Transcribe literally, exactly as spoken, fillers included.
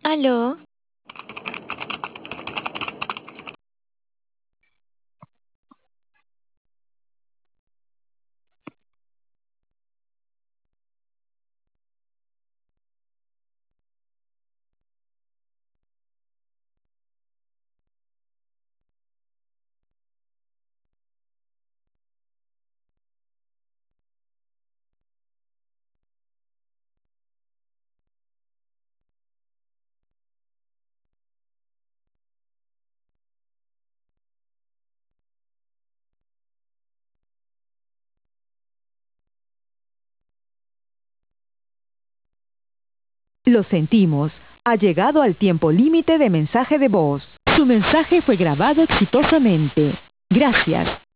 ¿Aló? Lo sentimos, ha llegado al tiempo límite de mensaje de voz. Su mensaje fue grabado exitosamente. Gracias.